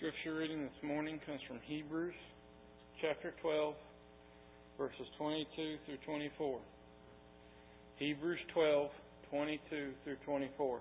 scripture reading this morning comes from Hebrews chapter 12, verses 22 through 24. Hebrews 12, 22 through 24.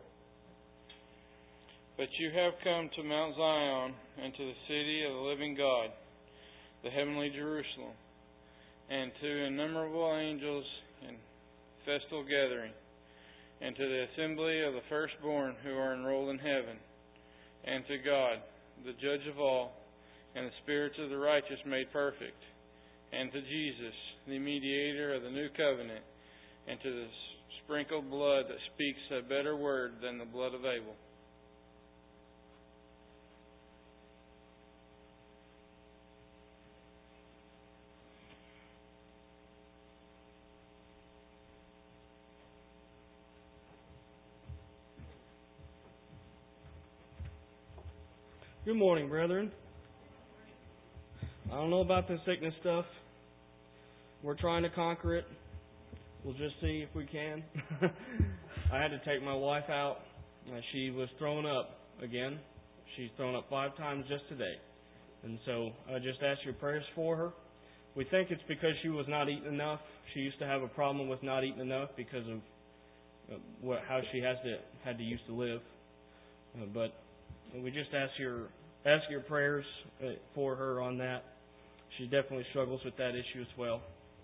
But you have come to Mount Zion and to the city of the living God, the heavenly Jerusalem, and to innumerable angels in festal gathering, and to the assembly of the firstborn who are enrolled in heaven, and to God, the judge of all, and the spirits of the righteous made perfect, and to Jesus, the mediator of the new covenant, and to the sprinkled blood that speaks a better word than the blood of Abel. Good morning, brethren. I don't know about this sickness stuff. We're trying to conquer it. We'll just see if we can. I had to take my wife out. She was throwing up again. She's thrown up 5 times just today. And so I just ask your prayers for her. We think it's because she was not eating enough. She used to have a problem with not eating enough because of how she had to used to live. But we just ask your prayers for her on that. She definitely struggles with that issue as well.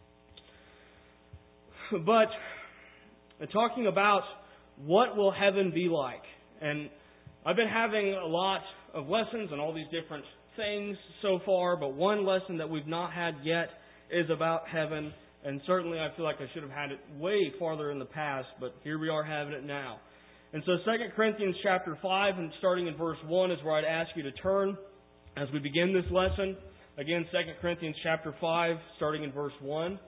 But talking about what will heaven be like, and I've been having a lot of lessons on all these different things so far, but one lesson that we've not had yet is about heaven, and certainly I feel like I should have had it way farther in the past, but here we are having it now. And so 2 Corinthians chapter 5, and starting in verse 1 is where I'd ask you to turn as we begin this lesson. Again, 2 Corinthians chapter 5, starting in verse 1.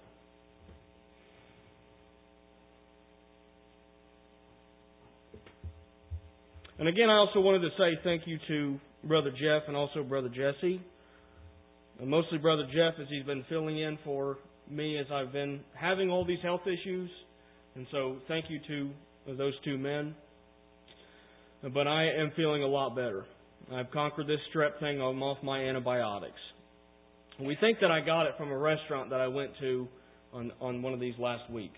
And again, I also wanted to say thank you to Brother Jeff and also Brother Jesse. And mostly Brother Jeff, as he's been filling in for me as I've been having all these health issues. And so thank you to those two men. But I am feeling a lot better. I've conquered this strep thing. I'm off my antibiotics. We think that I got it from a restaurant that I went to on one of these last weeks.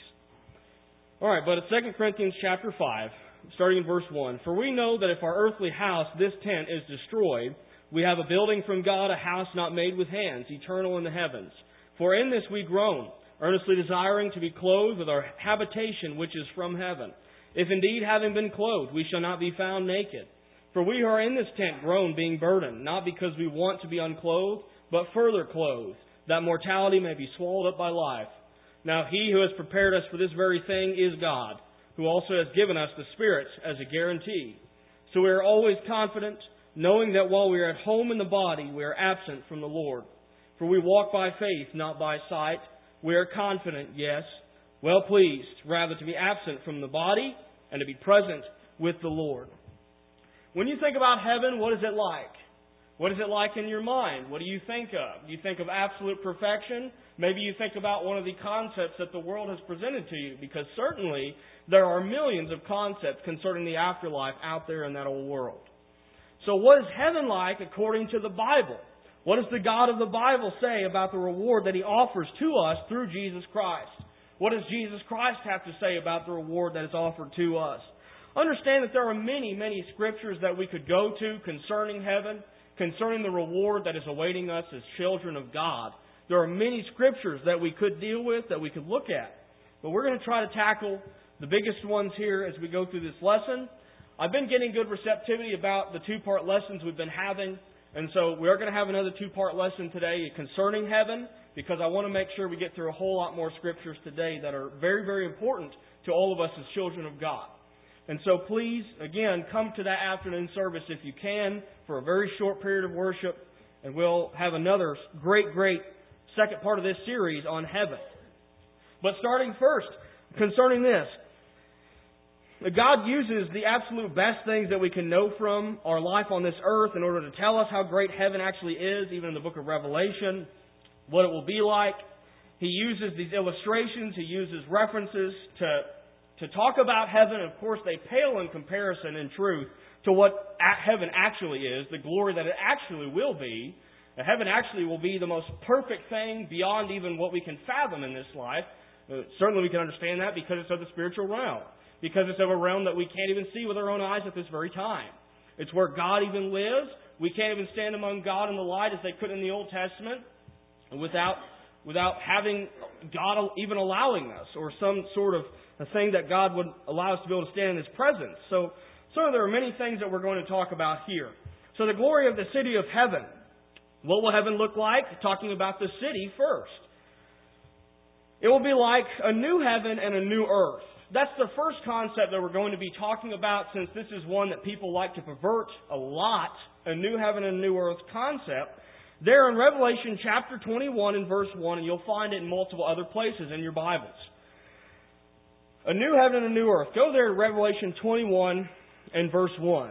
All right, but at 2 Corinthians chapter 5, starting in verse 1, for we know that if our earthly house, this tent, is destroyed, we have a building from God, a house not made with hands, eternal in the heavens. For in this we groan, earnestly desiring to be clothed with our habitation which is from heaven. If indeed, having been clothed, we shall not be found naked. For we who are in this tent groan, being burdened, not because we want to be unclothed, but further clothed, that mortality may be swallowed up by life. Now He who has prepared us for this very thing is God, who also has given us the Spirit as a guarantee. So we are always confident, knowing that while we are at home in the body, we are absent from the Lord. For we walk by faith, not by sight. We are confident, yes, well pleased, rather to be absent from the body and to be present with the Lord. When you think about heaven, what is it like? What is it like in your mind? What do you think of? Do you think of absolute perfection? Maybe you think about one of the concepts that the world has presented to you, because certainly there are millions of concepts concerning the afterlife out there in that old world. So what is heaven like according to the Bible? What does the God of the Bible say about the reward that He offers to us through Jesus Christ? What does Jesus Christ have to say about the reward that is offered to us? Understand that there are many, many scriptures that we could go to concerning heaven, concerning the reward that is awaiting us as children of God. There are many scriptures that we could deal with, that we could look at. But we're going to try to tackle the biggest ones here as we go through this lesson. I've been getting good receptivity about the 2-part lessons we've been having. And so we are going to have another 2-part lesson today concerning heaven, because I want to make sure we get through a whole lot more scriptures today that are very, very important to all of us as children of God. And so please, again, come to that afternoon service if you can for a very short period of worship, and we'll have another great second part of this series on heaven. But starting first, concerning this, God uses the absolute best things that we can know from our life on this earth in order to tell us how great heaven actually is, even in the book of Revelation, what it will be like. He uses these illustrations, He uses references to to talk about heaven. Of course, they pale in comparison in truth to what heaven actually is, the glory that it actually will be. Heaven actually will be the most perfect thing beyond even what we can fathom in this life. Certainly we can understand that because it's of the spiritual realm. Because it's of a realm that we can't even see with our own eyes at this very time. It's where God even lives. We can't even stand among God in the light as they could in the Old Testament without having God even allowing us, or some sort of a thing that God would allow us to be able to stand in His presence. So there are many things that we're going to talk about here. So the glory of the city of heaven. What will heaven look like? Talking about the city first. It will be like a new heaven and a new earth. That's the first concept that we're going to be talking about, since this is one that people like to pervert a lot, a new heaven and a new earth concept. There in Revelation chapter 21 and verse 1, and you'll find it in multiple other places in your Bibles. A new heaven and a new earth. Go there to Revelation 21 and verse 1.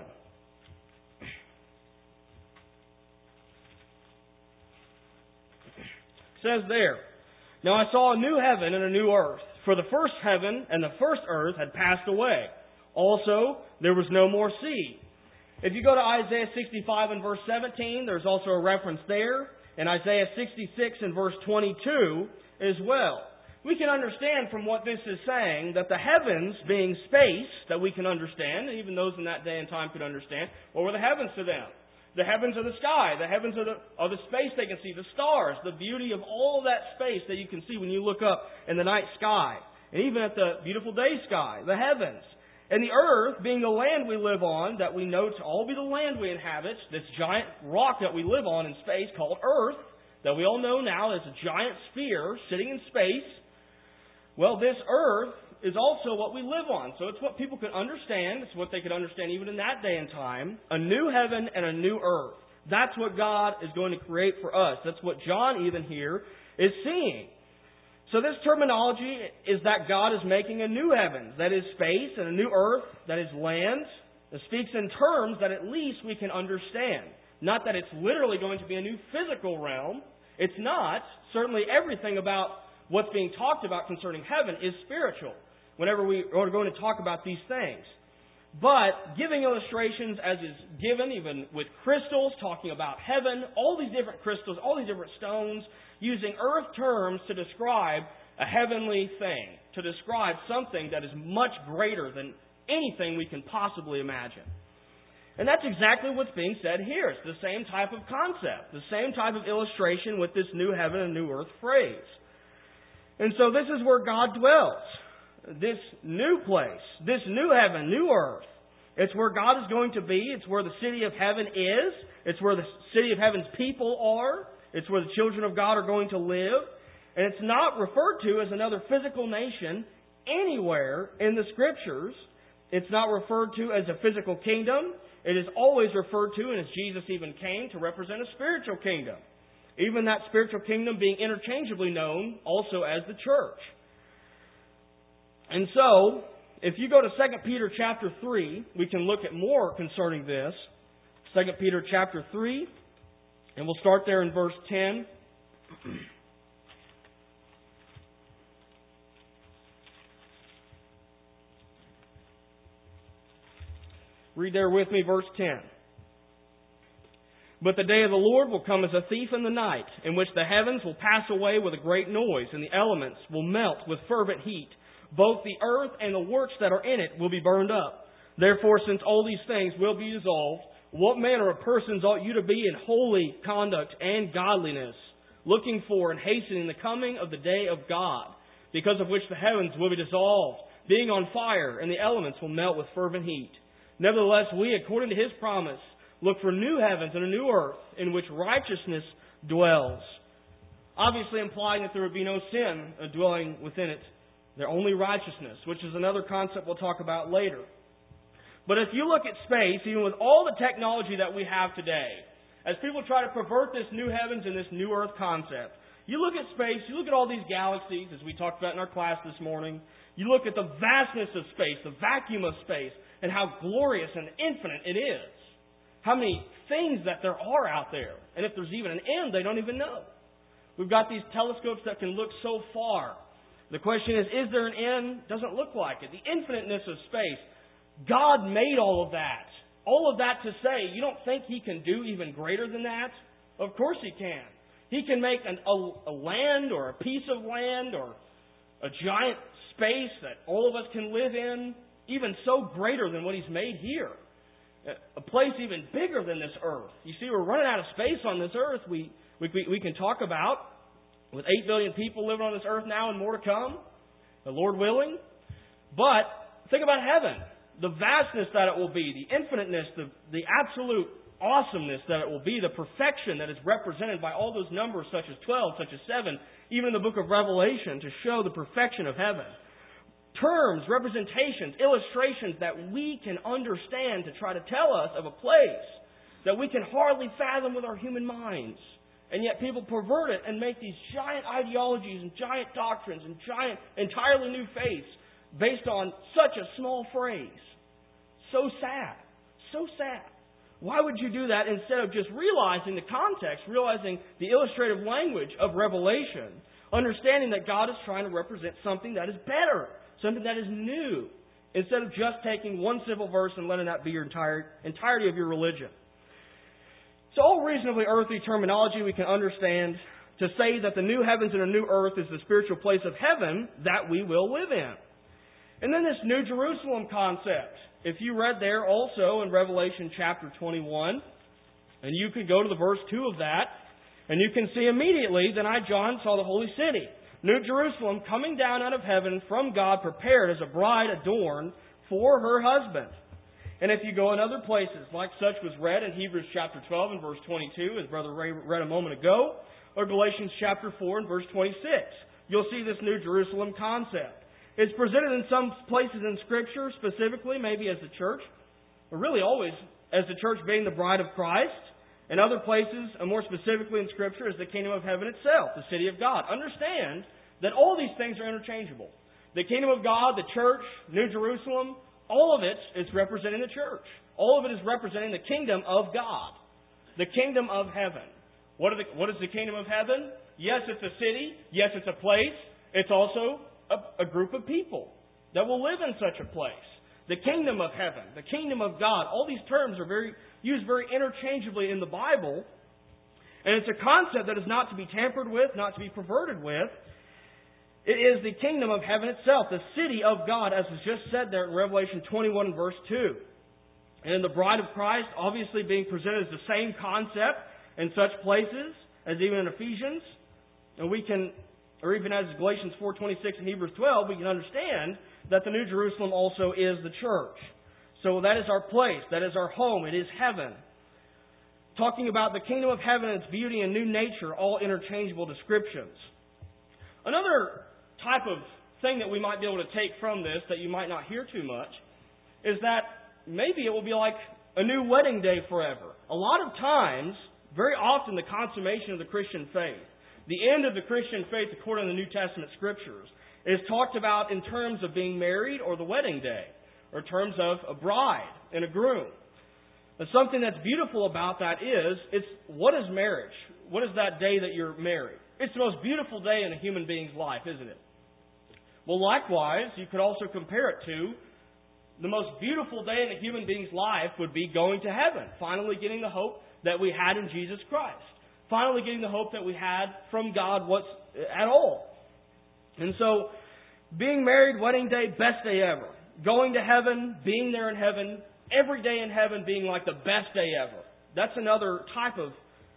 It says there, "Now I saw a new heaven and a new earth, for the first heaven and the first earth had passed away. Also, there was no more sea." If you go to Isaiah 65 and verse 17, there's also a reference there. And Isaiah 66 and verse 22 as well. We can understand from what this is saying that the heavens, being space that we can understand, and even those in that day and time could understand, what were the heavens to them? The heavens of the sky, the heavens of the space they can see, the stars, the beauty of all that space that you can see when you look up in the night sky, and even at the beautiful day sky, the heavens. And the earth, being the land we live on, that we know to all be the land we inhabit, this giant rock that we live on in space called Earth, that we all know now as a giant sphere sitting in space. Well, this earth is also what we live on. So it's what people could understand. It's what they could understand even in that day and time. A new heaven and a new earth. That's what God is going to create for us. That's what John even here is seeing. So this terminology is that God is making a new heaven, that is space, and a new earth, that is land. It speaks in terms that at least we can understand. Not that it's literally going to be a new physical realm. It's not. Certainly everything about what's being talked about concerning heaven is spiritual, whenever we are going to talk about these things. But giving illustrations as is given, even with crystals, talking about heaven, all these different crystals, all these different stones, using earth terms to describe a heavenly thing, to describe something that is much greater than anything we can possibly imagine. And that's exactly what's being said here. It's the same type of concept, the same type of illustration with this new heaven and new earth phrase. And so this is where God dwells. This new place, this new heaven, new earth. It's where God is going to be. It's where the city of heaven is. It's where the city of heaven's people are. It's where the children of God are going to live. And it's not referred to as another physical nation anywhere in the Scriptures. It's not referred to as a physical kingdom. It is always referred to, and as Jesus even came, to represent a spiritual kingdom. Even that spiritual kingdom being interchangeably known also as the church. And so, if you go to 2 Peter chapter 3, we can look at more concerning this. 2 Peter chapter 3, and we'll start there in verse 10. Read there with me, verse 10. "But the day of the Lord will come as a thief in the night, in which the heavens will pass away with a great noise, and the elements will melt with fervent heat. Both the earth and the works that are in it will be burned up. Therefore, since all these things will be dissolved, what manner of persons ought you to be in holy conduct and godliness, looking for and hastening the coming of the day of God, because of which the heavens will be dissolved, being on fire, and the elements will melt with fervent heat. Nevertheless, we, according to His promise, look for new heavens and a new earth, in which righteousness dwells." Obviously implying that there would be no sin dwelling within it. They're only righteousness, which is another concept we'll talk about later. But if you look at space, even with all the technology that we have today, as people try to pervert this new heavens and this new earth concept, you look at space, you look at all these galaxies, as we talked about in our class this morning, you look at the vastness of space, the vacuum of space, and how glorious and infinite it is. How many things that there are out there. And if there's even an end, they don't even know. We've got these telescopes that can look so far. The question is there an end? Doesn't look like it. The infiniteness of space. God made all of that. All of that to say, you don't think He can do even greater than that? Of course He can. He can make a land or a piece of land or a giant space that all of us can live in, even so greater than what He's made here. A place even bigger than this earth. You see, we're running out of space on this earth. We can talk about, with 8 billion people living on this earth now and more to come, the Lord willing. But think about heaven. The vastness that it will be, the infiniteness, the absolute awesomeness that it will be, the perfection that is represented by all those numbers such as 12, such as 7, even in the book of Revelation, to show the perfection of heaven. Terms, representations, illustrations that we can understand to try to tell us of a place that we can hardly fathom with our human minds. And yet people pervert it and make these giant ideologies and giant doctrines and giant, entirely new faiths based on such a small phrase. So sad. So sad. Why would you do that instead of just realizing the context, realizing the illustrative language of Revelation, understanding that God is trying to represent something that is better, something that is new, instead of just taking one simple verse and letting that be your entirety of your religion. It's all reasonably earthly terminology we can understand to say that the new heavens and a new earth is the spiritual place of heaven that we will live in. And then this New Jerusalem concept. If you read there also in Revelation chapter 21, and you could go to the verse 2 of that, and you can see immediately, then I, John, saw the holy city, New Jerusalem, coming down out of heaven from God, prepared as a bride adorned for her husband. And if you go in other places, like such was read in Hebrews chapter 12 and verse 22, as Brother Ray read a moment ago, or Galatians chapter 4 and verse 26, you'll see this New Jerusalem concept. It's presented in some places in Scripture, specifically maybe as the church, or really always as the church being the bride of Christ. In other places, and more specifically in Scripture, is the kingdom of heaven itself, the city of God. Understand that all these things are interchangeable. The kingdom of God, the church, New Jerusalem, all of it is representing the church. All of it is representing the kingdom of God, the kingdom of heaven. What is the kingdom of heaven? Yes, it's a city. Yes, it's a place. It's also a group of people that will live in such a place. The kingdom of heaven, the kingdom of God. All these terms are used very interchangeably in the Bible. And it's a concept that is not to be tampered with, not to be perverted with. It is the kingdom of heaven itself, the city of God, as is just said there in Revelation 21 and verse 2. And the bride of Christ obviously being presented as the same concept in such places as even in Ephesians. And we can, or even as Galatians 4:26 and Hebrews 12, we can understand that the New Jerusalem also is the church. So that is our place. That is our home. It is heaven. Talking about the kingdom of heaven and its beauty and new nature, all interchangeable descriptions. Another type of thing that we might be able to take from this that you might not hear too much is that maybe it will be like a new wedding day forever. A lot of times, very often the consummation of the Christian faith, the end of the Christian faith according to the New Testament Scriptures, is talked about in terms of being married or the wedding day, or in terms of a bride and a groom. And something that's beautiful about that is, what is marriage? What is that day that you're married? It's the most beautiful day in a human being's life, isn't it? Well, likewise, you could also compare it to the most beautiful day in a human being's life would be going to heaven, finally getting the hope that we had in Jesus Christ, finally getting the hope that we had from God at all. And so, being married, wedding day, best day ever. Going to heaven, being there in heaven, every day in heaven being like the best day ever. That's another type of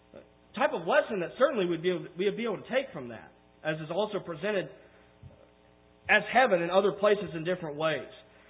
lesson that certainly we'd be able to take from that, as is also presented as heaven in other places in different ways.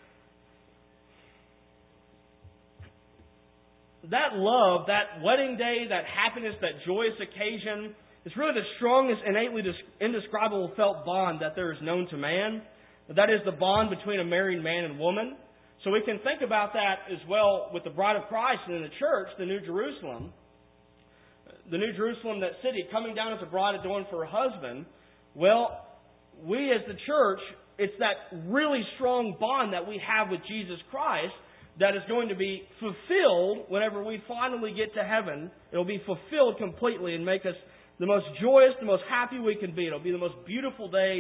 That love, that wedding day, that happiness, that joyous occasion, is really the strongest, innately indescribable felt bond that there is known to man. That is the bond between a married man and woman. So we can think about that as well with the bride of Christ and in the church, the New Jerusalem. The New Jerusalem, that city, coming down as a bride adorned for her husband. Well, we as the church, it's that really strong bond that we have with Jesus Christ that is going to be fulfilled whenever we finally get to heaven. It will be fulfilled completely and make us the most joyous, the most happy we can be. It will be the most beautiful day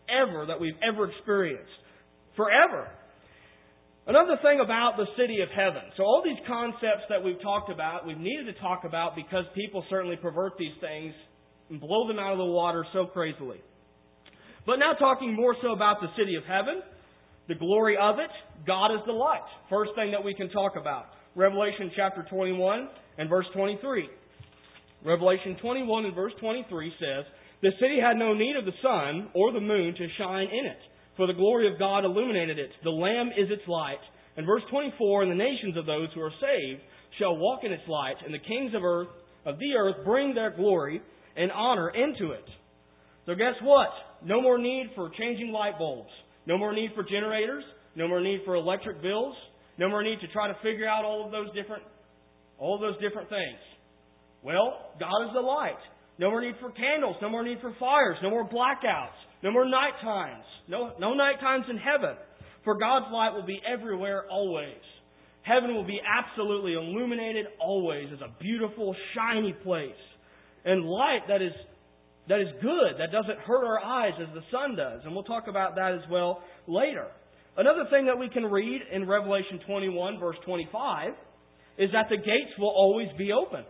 ever that we've ever experienced. Forever. Another thing about the city of heaven. So all these concepts that we've talked about, we've needed to talk about because people certainly pervert these things and blow them out of the water so crazily. But now talking more so about the city of heaven, the glory of it, God is the light. First thing that we can talk about. Revelation chapter 21 and verse 23. Revelation 21 and verse 23 says, "The city had no need of the sun or the moon to shine in it, for the glory of God illuminated it. The Lamb is its light." And verse 24, "And the nations of those who are saved shall walk in its light, and the kings of the earth bring their glory and honor into it." So guess what? No more need for changing light bulbs. No more need for generators. No more need for electric bills. No more need to try to figure out all of those different things. Well, God is the light. No more need for candles. No more need for fires. No more blackouts. No more night times. No night times in heaven. For God's light will be everywhere always. Heaven will be absolutely illuminated always as a beautiful, shiny place. And light that is good, that doesn't hurt our eyes as the sun does. And we'll talk about that as well later. Another thing that we can read in Revelation 21, verse 25, is that the gates will always be open.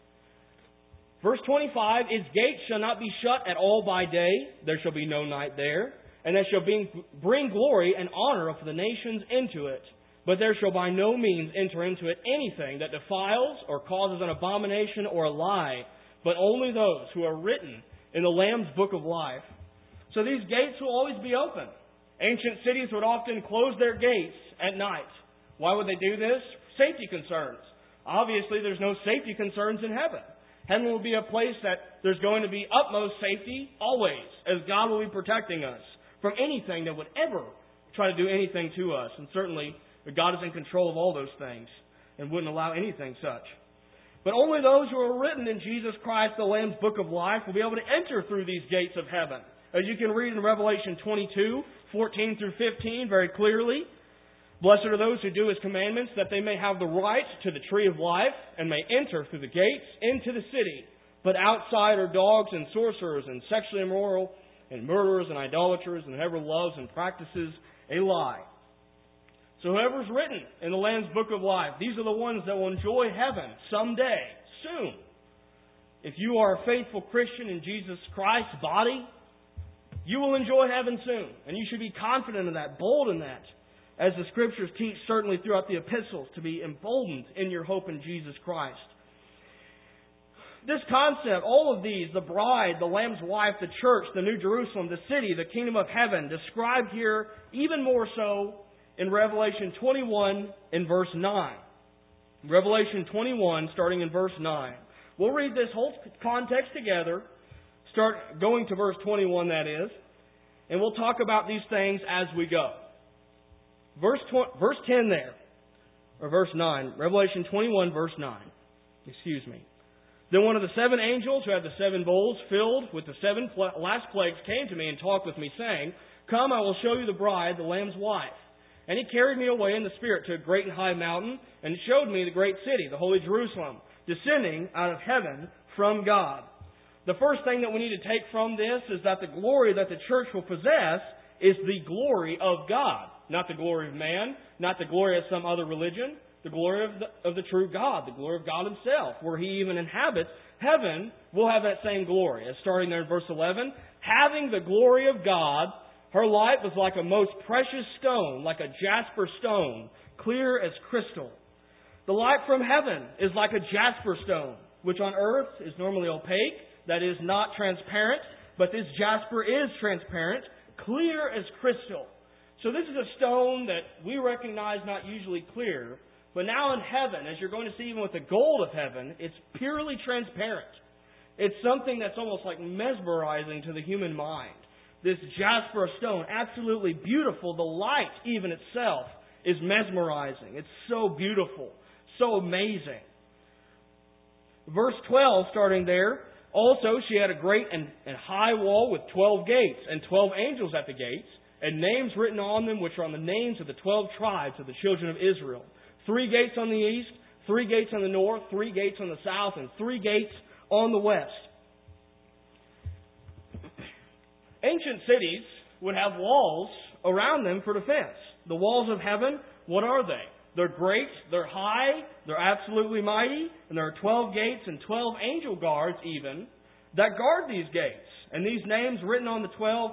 Verse 25, "Its gates shall not be shut at all by day. There shall be no night there. And they shall bring glory and honor of the nations into it. But there shall by no means enter into it anything that defiles or causes an abomination or a lie, but only those who are written in the Lamb's book of life." So these gates will always be open. Ancient cities would often close their gates at night. Why would they do this? Safety concerns. Obviously, there's no safety concerns in heaven. Heaven will be a place that there's going to be utmost safety always, as God will be protecting us from anything that would ever try to do anything to us. And certainly, God is in control of all those things and wouldn't allow anything such. But only those who are written in Jesus Christ, the Lamb's book of life, will be able to enter through these gates of heaven. As you can read in Revelation 22, 14 through 15, very clearly, "Blessed are those who do His commandments, that they may have the right to the tree of life, and may enter through the gates into the city. But outside are dogs and sorcerers and sexually immoral and murderers and idolaters and whoever loves and practices a lie." So whoever's written in the Lamb's book of life, these are the ones that will enjoy heaven someday, soon. If you are a faithful Christian in Jesus Christ's body, you will enjoy heaven soon. And you should be confident in that, bold in that, as the Scriptures teach certainly throughout the epistles, to be emboldened in your hope in Jesus Christ. This concept, all of these, the bride, the Lamb's wife, the church, the New Jerusalem, the city, the kingdom of heaven, described here even more so in Revelation 21 in verse 9. Revelation 21, starting in verse 9. We'll read this whole context together, start going to verse 21, that is, and we'll talk about these things as we go. Verse 10 there, or verse 9, Revelation 21, verse 9. Excuse me. "Then one of the 7 angels who had the 7 bowls filled with the 7 last plagues came to me and talked with me, saying, 'Come, I will show you the bride, the Lamb's wife.' And he carried me away in the Spirit to a great and high mountain, and showed me the great city, the holy Jerusalem, descending out of heaven from God." The first thing that we need to take from this is that the glory that the church will possess is the glory of God. Not the glory of man, not the glory of some other religion, the glory of the true God, the glory of God Himself, where He even inhabits. Heaven will have that same glory. As starting there in verse 11, "Having the glory of God, her light was like a most precious stone, like a jasper stone, clear as crystal." The light from heaven is like a jasper stone, which on earth is normally opaque, that is not transparent, but this jasper is transparent, clear as crystal. So this is a stone that we recognize not usually clear, but now in heaven, as you're going to see even with the gold of heaven, it's purely transparent. It's something that's almost like mesmerizing to the human mind. This jasper stone, absolutely beautiful. The light even itself is mesmerizing. It's so beautiful, so amazing. Verse 12, starting there, "Also she had a great and high wall with 12 gates, and 12 angels at the gates, and names written on them, which are on the names of the 12 tribes of the children of Israel. 3 gates on the east, 3 gates on the north, 3 gates on the south, and 3 gates on the west." Ancient cities would have walls around them for defense. The walls of heaven, what are they? They're great, they're high, they're absolutely mighty, and there are 12 gates and 12 angel guards even that guard these gates. And these names written on the 12,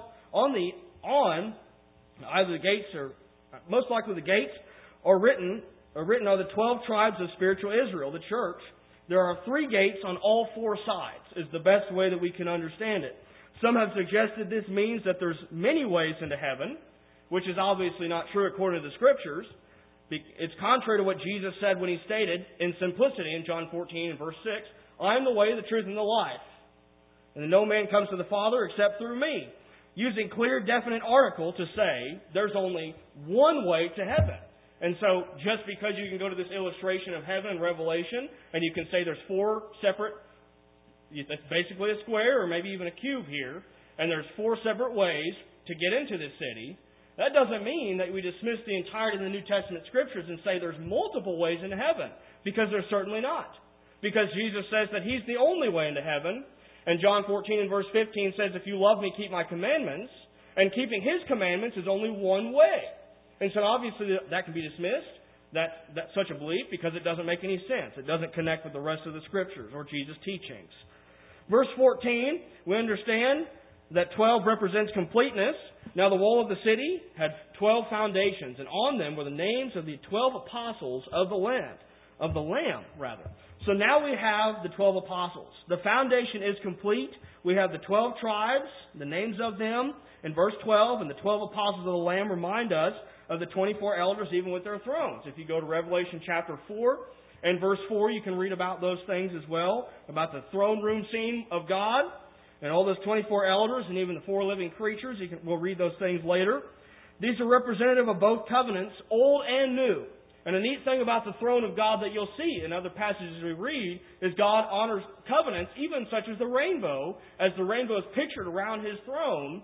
on either the gates or most likely the gates are written are the 12 tribes of spiritual Israel, the church. There are 3 gates on all 4 sides, is the best way that we can understand it. Some have suggested this means that there's many ways into heaven, which is obviously not true according to the Scriptures. It's contrary to what Jesus said when He stated in simplicity in John 14 and verse 6, I am the way, the truth, and the life. And no man comes to the Father except through me. Using clear, definite article to say there's only one way to heaven. And so, just because you can go to this illustration of heaven in Revelation, and you can say there's 4 separate, that's basically a square or maybe even a cube here, and there's 4 separate ways to get into this city, that doesn't mean that we dismiss the entirety of the New Testament Scriptures and say there's multiple ways into heaven, because there's certainly not. Because Jesus says that He's the only way into heaven, and John 14 and verse 15 says, if you love me, keep my commandments, and keeping His commandments is only one way. And so obviously that can be dismissed, that's such a belief, because it doesn't make any sense. It doesn't connect with the rest of the Scriptures or Jesus' teachings. Verse 14, we understand that 12 represents completeness. Now the wall of the city had 12 foundations, and on them were the names of the 12 apostles of the Lamb. So now we have the 12 apostles. The foundation is complete. We have the 12 tribes, the names of them, in verse 12, and the 12 apostles of the Lamb remind us of the 24 elders, even with their thrones. If you go to Revelation chapter 4 and verse 4, you can read about those things as well, about the throne room scene of God, and all those 24 elders, and even the 4 living creatures. We'll read those things later. These are representative of both covenants, old and new. And a neat thing about the throne of God that you'll see in other passages we read is God honors covenants, even such as the rainbow, as the rainbow is pictured around His throne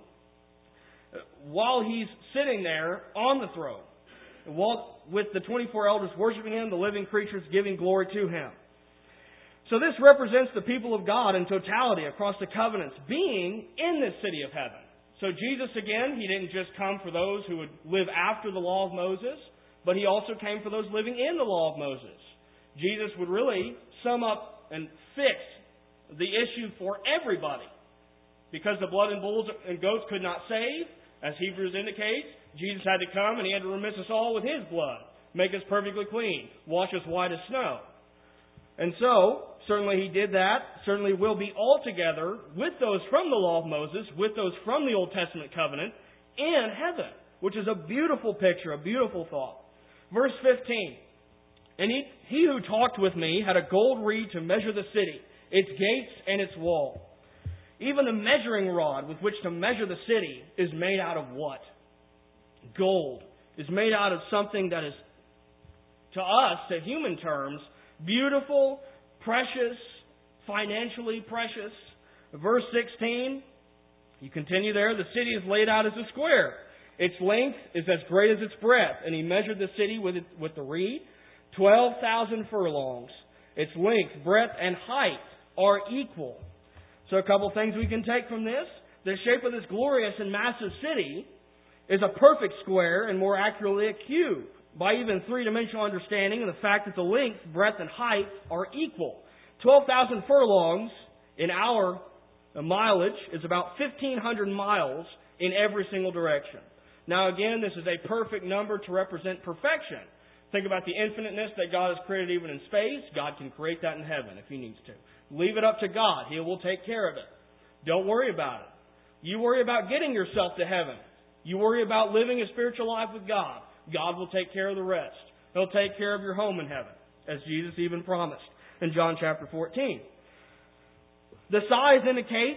while He's sitting there on the throne, with the 24 elders worshiping Him, the living creatures giving glory to Him. So this represents the people of God in totality across the covenants being in this city of heaven. So Jesus, again, He didn't just come for those who would live after the law of Moses, but He also came for those living in the law of Moses. Jesus would really sum up and fix the issue for everybody. Because the blood and bulls and goats could not save, as Hebrews indicates, Jesus had to come and He had to remiss us all with His blood, make us perfectly clean, wash us white as snow. And so, certainly He did that. Certainly we'll be all together with those from the law of Moses, with those from the Old Testament covenant, in heaven, which is a beautiful picture, a beautiful thought. Verse 15, and he who talked with me had a gold reed to measure the city, its gates and its wall. Even the measuring rod with which to measure the city is made out of what? Gold. Is made out of something that is, to us, to human terms, beautiful, precious, financially precious. Verse 16, you continue there, the city is laid out as a square. Its length is as great as its breadth. And He measured the city with the reed, 12,000 furlongs. Its length, breadth, and height are equal. So a couple things we can take from this. The shape of this glorious and massive city is a perfect square, and more accurately a cube, by even three-dimensional understanding of the fact that the length, breadth, and height are equal. 12,000 furlongs in our mileage is about 1,500 miles in every single direction. Now again, this is a perfect number to represent perfection. Think about the infiniteness that God has created even in space. God can create that in heaven if He needs to. Leave it up to God. He will take care of it. Don't worry about it. You worry about getting yourself to heaven. You worry about living a spiritual life with God. God will take care of the rest. He'll take care of your home in heaven, as Jesus even promised in John chapter 14. The size indicates,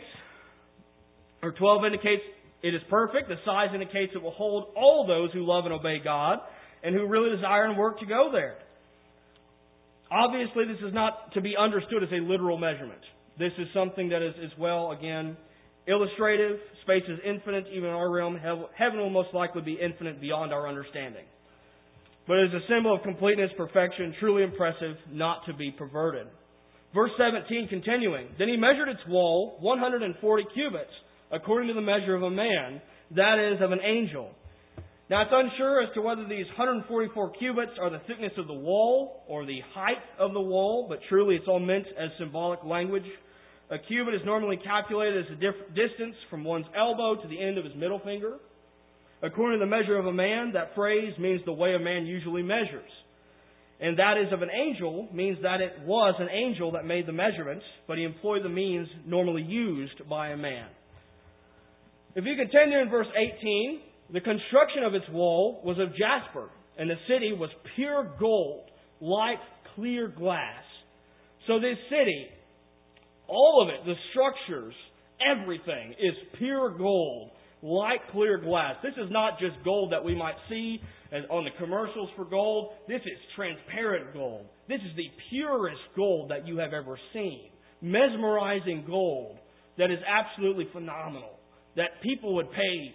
or 12 indicates it is perfect. The size indicates it will hold all those who love and obey God and who really desire and work to go there. Obviously, this is not to be understood as a literal measurement. This is something that is as well, again, illustrative. Space is infinite, even in our realm. Heaven will most likely be infinite beyond our understanding. But it is a symbol of completeness, perfection, truly impressive, not to be perverted. Verse 17, continuing. Then He measured its wall 140 cubits, according to the measure of a man, that is of an angel. Now it's unsure as to whether these 144 cubits are the thickness of the wall or the height of the wall, but truly it's all meant as symbolic language. A cubit is normally calculated as the distance from one's elbow to the end of his middle finger. According to the measure of a man, that phrase means the way a man usually measures. And that is of an angel means that it was an angel that made the measurements, but he employed the means normally used by a man. If you continue in verse 18, the construction of its wall was of jasper, and the city was pure gold, like clear glass. So this city, all of it, the structures, everything is pure gold, like clear glass. This is not just gold that we might see on the commercials for gold. This is transparent gold. This is the purest gold that you have ever seen. Mesmerizing gold that is absolutely phenomenal. That people would pay,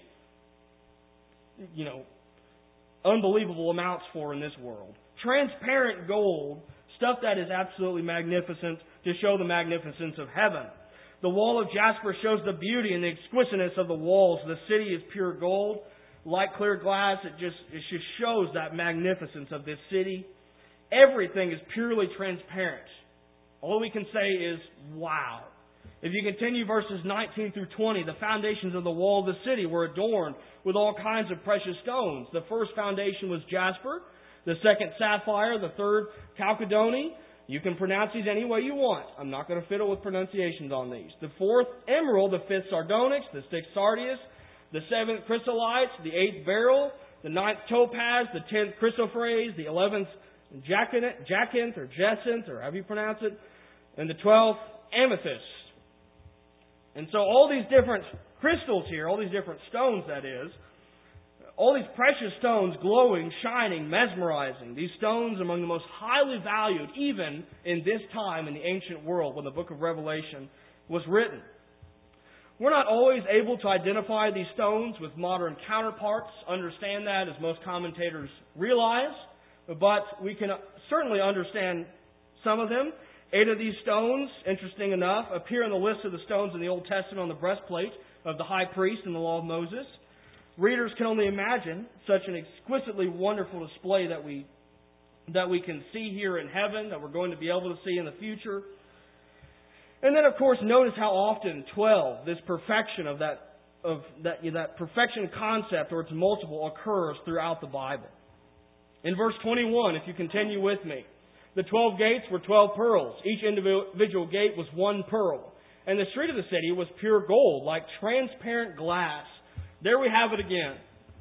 unbelievable amounts for in this world. Transparent gold, stuff that is absolutely magnificent to show the magnificence of heaven. The wall of jasper shows the beauty and the exquisiteness of the walls. The city is pure gold, like clear glass. It just shows that magnificence of this city. Everything is purely transparent. All we can say is, wow. If you continue verses 19 through 20, the foundations of the wall of the city were adorned with all kinds of precious stones. The first foundation was jasper, the second sapphire, the third chalcedony. You can pronounce these any way you want. I'm not going to fiddle with pronunciations on these. The fourth, emerald, the fifth, sardonyx, the sixth, sardius, the seventh, chrysolites, the eighth, beryl, the ninth, topaz, the 10th, chrysoprase, the 11th, jacinth, or jacinth, or however you pronounce it, and the 12th, amethyst. And so all these different crystals here, all these different stones that is, all these precious stones glowing, shining, mesmerizing. These stones among the most highly valued even in this time in the ancient world when the book of Revelation was written. We're not always able to identify these stones with modern counterparts, understand that as most commentators realize, but we can certainly understand some of them. 8 of these stones, interesting enough, appear in the list of the stones in the Old Testament on the breastplate of the high priest in the law of Moses. Readers can only imagine such an exquisitely wonderful display that we can see here in heaven, that we're going to be able to see in the future. And then, of course, notice how often 12, this perfection of that perfection concept or its multiple occurs throughout the Bible. In verse 21, if you continue with me, the 12 gates were 12 pearls. Each individual gate was 1 pearl. And the street of the city was pure gold, like transparent glass. There we have it again.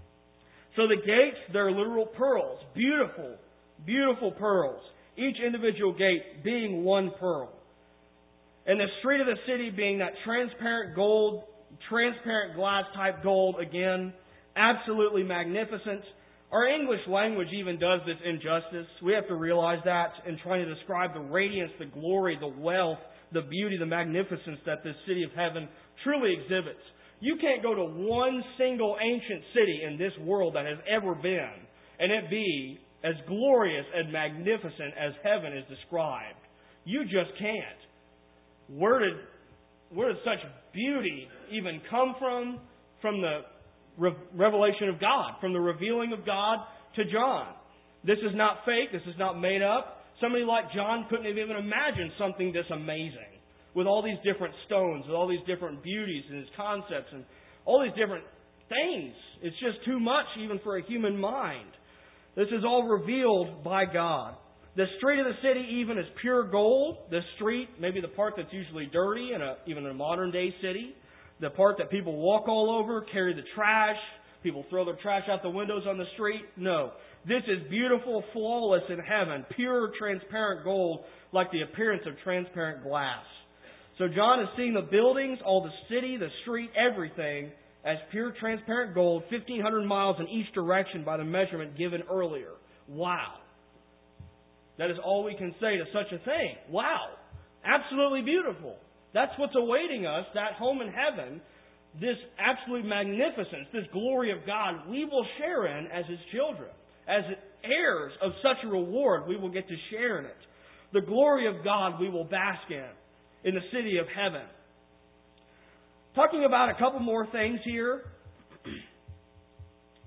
So the gates, they're literal pearls. Beautiful, beautiful pearls. Each individual gate being 1 pearl. And the street of the city being that transparent gold, transparent glass type gold again. Absolutely magnificent. Our English language even does this injustice. We have to realize that in trying to describe the radiance, the glory, the wealth, the beauty, the magnificence that this city of heaven truly exhibits. You can't go to one single ancient city in this world that has ever been and it be as glorious and magnificent as heaven is described. You just can't. Where did such beauty even come from? From the revelation of God, from the revealing of God to John. This is not fake. This is not made up. Somebody like John couldn't have even imagined something this amazing with all these different stones, with all these different beauties and his concepts and all these different things. It's just too much even for a human mind. This is all revealed by God. The street of the city even is pure gold. The street, maybe the part that's usually dirty even in a modern day city. The part that people walk all over, carry the trash, people throw their trash out the windows on the street. No. This is beautiful, flawless in heaven, pure, transparent gold, like the appearance of transparent glass. So John is seeing the buildings, all the city, the street, everything as pure, transparent gold, 1,500 miles in each direction by the measurement given earlier. Wow. That is all we can say to such a thing. Wow. Absolutely beautiful. That's what's awaiting us, that home in heaven, this absolute magnificence, this glory of God we will share in as His children. As heirs of such a reward, we will get to share in it. The glory of God we will bask in the city of heaven. Talking about a couple more things here.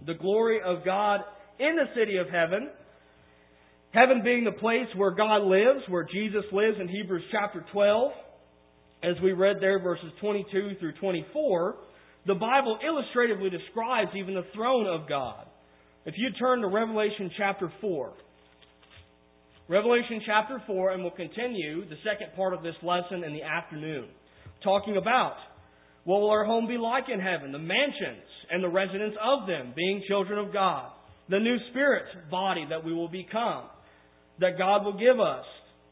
the glory of God in the city of heaven. Heaven being the place where God lives, where Jesus lives in Hebrews chapter 12. As we read there, verses 22 through 24, the Bible illustratively describes even the throne of God. If you turn to Revelation chapter 4. Revelation chapter 4, and we'll continue the second part of this lesson in the afternoon, talking about what will our home be like in heaven, the mansions and the residence of them, being children of God, the new spirit body that we will become, that God will give us,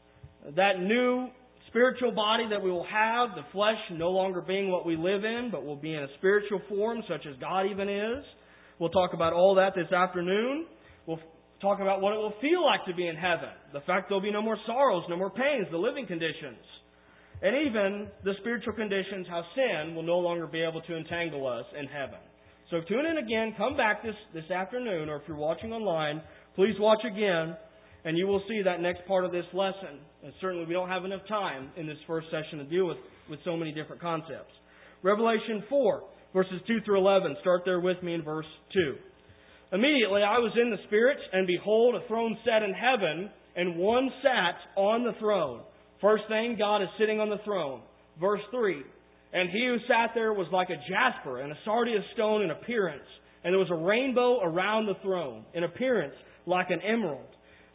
that new spiritual body that we will have, the flesh no longer being what we live in, but will be in a spiritual form such as God even is. We'll talk about all that this afternoon. We'll talk about what it will feel like to be in heaven. The fact there will be no more sorrows, no more pains, the living conditions. And even the spiritual conditions, how sin will no longer be able to entangle us in heaven. So tune in again, come back this afternoon, or if you're watching online, please watch again, and you will see that next part of this lesson. And certainly we don't have enough time in this first session to deal with so many different concepts. Revelation 4, verses 2 through 11. Start there with me in verse 2. Immediately I was in the Spirit, and behold, a throne set in heaven, and one sat on the throne. First thing, God is sitting on the throne. Verse 3. And he who sat there was like a jasper and a sardius stone in appearance, and there was a rainbow around the throne, in appearance like an emerald.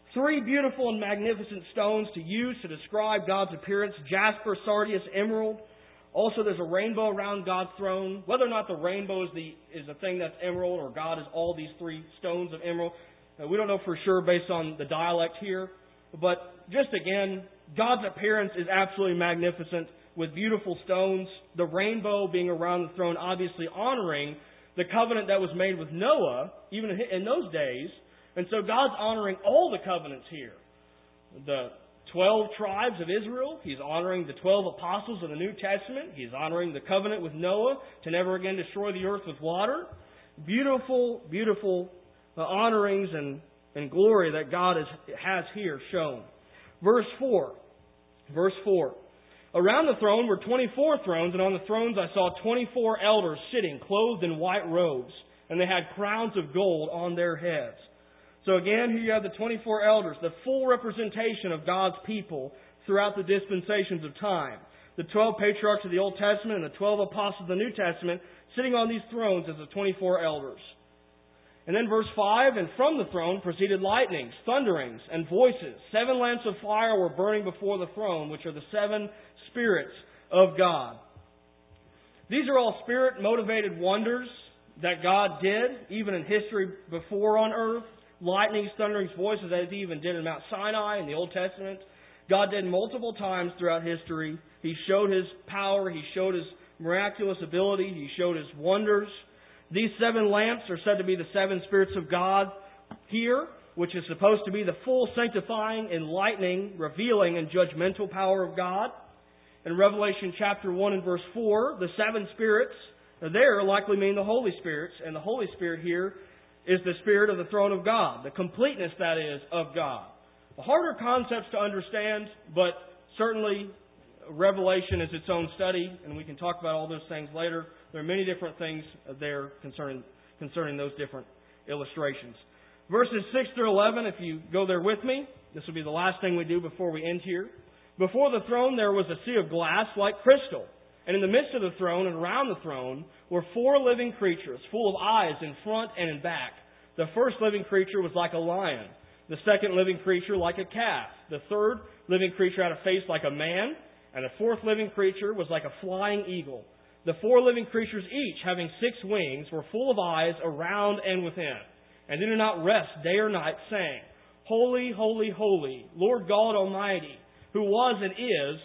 3 beautiful and magnificent stones to use to describe God's appearance: jasper, sardius, emerald. Also, there's a rainbow around God's throne. Whether or not the rainbow is the thing that's emerald, or God is all these 3 stones of emerald, we don't know for sure based on the dialect here. But just again, God's appearance is absolutely magnificent with beautiful stones. The rainbow being around the throne, obviously honoring the covenant that was made with Noah, even in those days. And so God's honoring all the covenants here. The 12 tribes of Israel. He's honoring the 12 apostles of the New Testament. He's honoring the covenant with Noah to never again destroy the earth with water. Beautiful, beautiful honorings and glory that God has here shown. Verse 4. Around the throne were 24 thrones, and on the thrones I saw 24 elders sitting, clothed in white robes, and they had crowns of gold on their heads. So again, here you have the 24 elders, the full representation of God's people throughout the dispensations of time. The 12 patriarchs of the Old Testament and the 12 apostles of the New Testament sitting on these thrones as the 24 elders. And then verse 5, and from the throne proceeded lightnings, thunderings, and voices. 7 lamps of fire were burning before the throne, which are the 7 spirits of God. These are all spirit-motivated wonders that God did, even in history before on earth. Lightnings, thunderings, voices, as He even did in Mount Sinai in the Old Testament. God did multiple times throughout history. He showed His power. He showed His miraculous ability. He showed His wonders. These 7 lamps are said to be the 7 spirits of God here, which is supposed to be the full sanctifying, enlightening, revealing, and judgmental power of God. In Revelation chapter 1 and verse 4, the 7 spirits there likely mean the Holy Spirits, and the Holy Spirit here is the Spirit of the throne of God, the completeness, that is, of God. The harder concepts to understand, but certainly Revelation is its own study, and we can talk about all those things later. There are many different things there concerning those different illustrations. Verses 6 through 11, if you go there with me, this will be the last thing we do before we end here. Before the throne there was a sea of glass like crystal, and in the midst of the throne and around the throne were 4 living creatures, full of eyes in front and in back. The first living creature was like a lion, the second living creature like a calf, the third living creature had a face like a man, and the fourth living creature was like a flying eagle. The 4 living creatures, each having 6 wings, were full of eyes around and within, and they did not rest day or night, saying, Holy, holy, holy, Lord God Almighty, who was and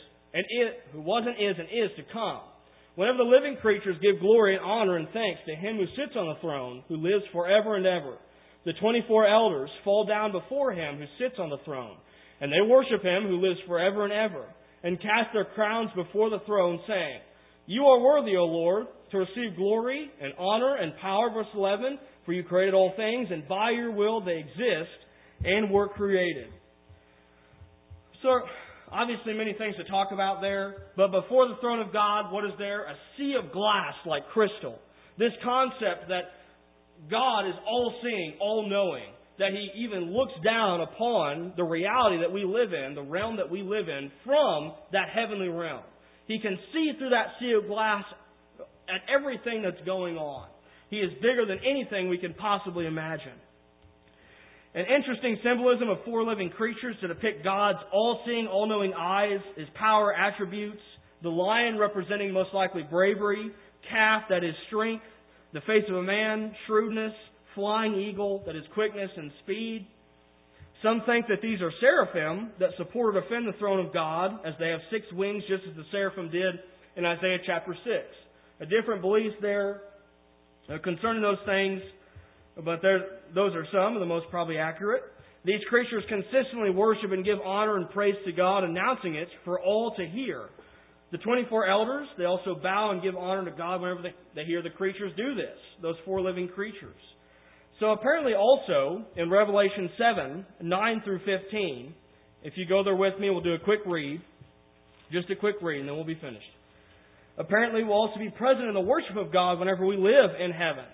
is to come. Whenever the living creatures give glory and honor and thanks to Him who sits on the throne, who lives forever and ever, the 24 elders fall down before Him who sits on the throne, and they worship Him who lives forever and ever, and cast their crowns before the throne, saying, You are worthy, O Lord, to receive glory and honor and power. Verse 11, for You created all things, and by Your will they exist and were created. So, obviously many things to talk about there, but before the throne of God, what is there? A sea of glass like crystal. This concept that God is all-seeing, all-knowing, that He even looks down upon the reality that we live in, the realm that we live in, from that heavenly realm. He can see through that sea of glass at everything that's going on. He is bigger than anything we can possibly imagine. An interesting symbolism of four living creatures to depict God's all-seeing, all-knowing eyes, His power attributes, the lion representing most likely bravery, calf that is strength, the face of a man, shrewdness, flying eagle that is quickness and speed. Some think that these are seraphim that support or defend the throne of God, as they have 6 wings, just as the seraphim did in Isaiah chapter 6. A different belief there concerning those things, but those are some of the most probably accurate. These creatures consistently worship and give honor and praise to God, announcing it for all to hear. The 24 elders, they also bow and give honor to God whenever they hear the creatures do this, those 4 living creatures. So apparently also, in Revelation 7, 9 through 15, if you go there with me, we'll do a quick read. Just a quick read, and then we'll be finished. Apparently, we'll also be present in the worship of God whenever we live in heaven.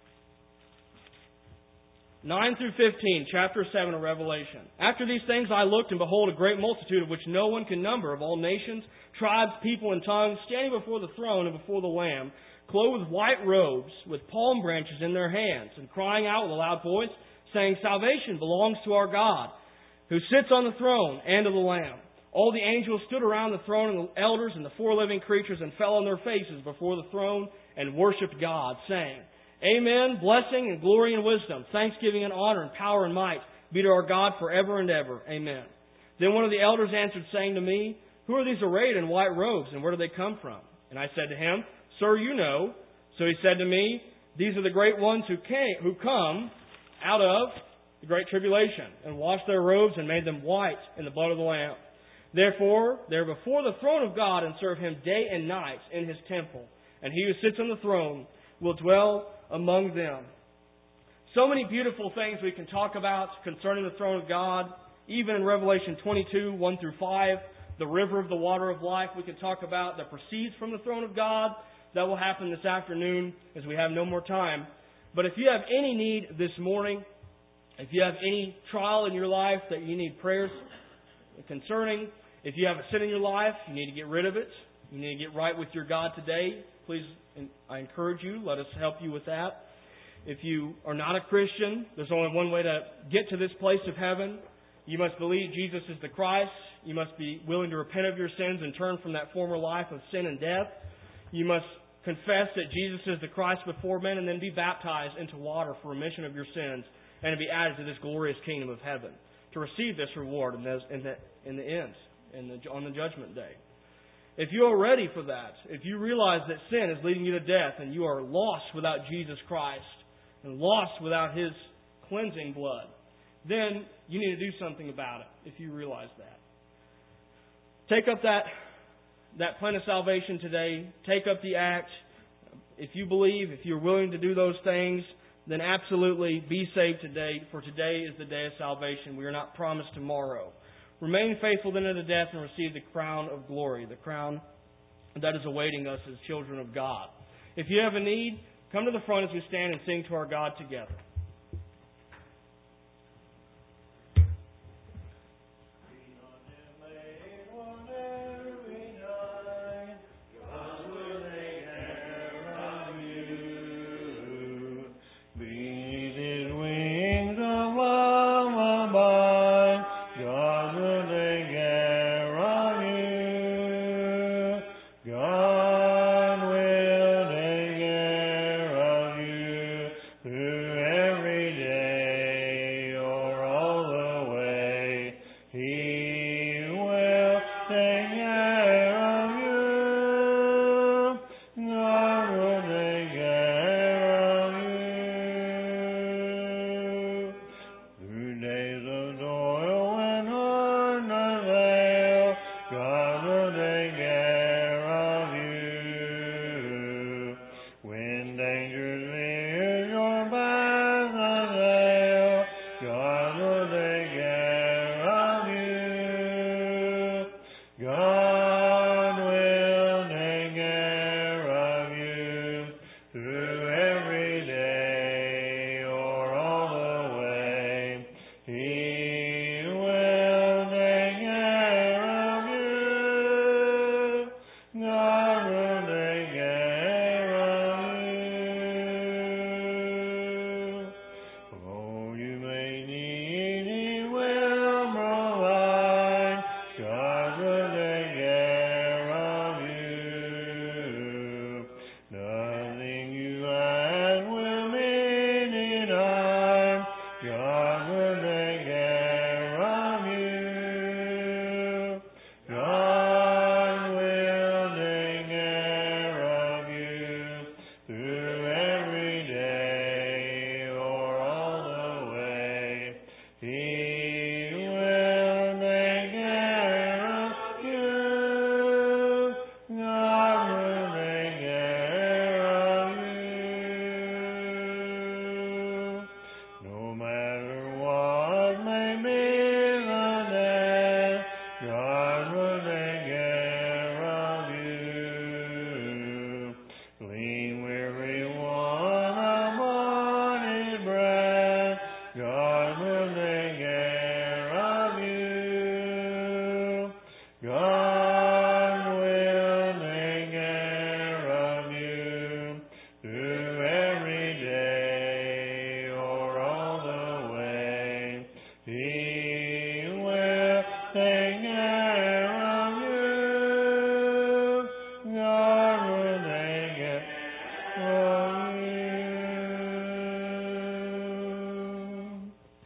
9 through 15, chapter 7 of Revelation. After these things I looked, and behold, a great multitude, of which no one can number, of all nations, tribes, people, and tongues, standing before the throne and before the Lamb, clothed with white robes, with palm branches in their hands, and crying out with a loud voice, saying, Salvation belongs to our God, who sits on the throne, and to the Lamb. All the angels stood around the throne, and the elders and the 4 living creatures, and fell on their faces before the throne, and worshipped God, saying, Amen, blessing and glory and wisdom, thanksgiving and honor and power and might be to our God forever and ever. Amen. Then one of the elders answered, saying to me, Who are these arrayed in white robes, and where do they come from? And I said to him, Sir, you know. So he said to me, These are the great ones who come out of the great tribulation, and washed their robes and made them white in the blood of the Lamb. Therefore, they are before the throne of God and serve Him day and night in His temple. And He who sits on the throne will dwell among them. So many beautiful things we can talk about concerning the throne of God. Even in Revelation 22, 1 through 5, the river of the water of life we can talk about that proceeds from the throne of God. That will happen this afternoon as we have no more time. But if you have any need this morning, if you have any trial in your life that you need prayers concerning, if you have a sin in your life, you need to get rid of it. You need to get right with your God today. Please, I encourage you, let us help you with that. If you are not a Christian, there's only one way to get to this place of heaven. You must believe Jesus is the Christ. You must be willing to repent of your sins and turn from that former life of sin and death. You must confess that Jesus is the Christ before men and then be baptized into water for remission of your sins and to be added to this glorious kingdom of heaven, to receive this reward in the end, on the judgment day. If you are ready for that, if you realize that sin is leading you to death and you are lost without Jesus Christ and lost without His cleansing blood, then you need to do something about it if you realize that. Take up that plan of salvation today. Take up the act. If you believe, if you're willing to do those things, then absolutely be saved today, for today is the day of salvation. We are not promised tomorrow. Remain faithful then unto death and receive the crown of glory, the crown that is awaiting us as children of God. If you have a need, come to the front as we stand and sing to our God together.